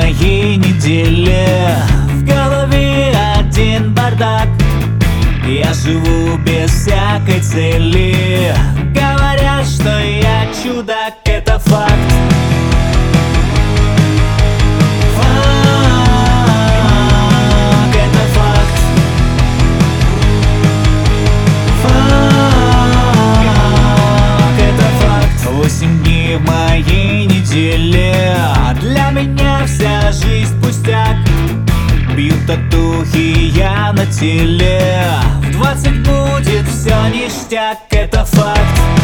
моей неделе. В голове один бардак, я живу без всякой цели. Говорят, что я чудак, это факт. В моей неделе для меня вся жизнь пустяк. Бьют татухи я на теле. В 20 будет все ништяк, это факт.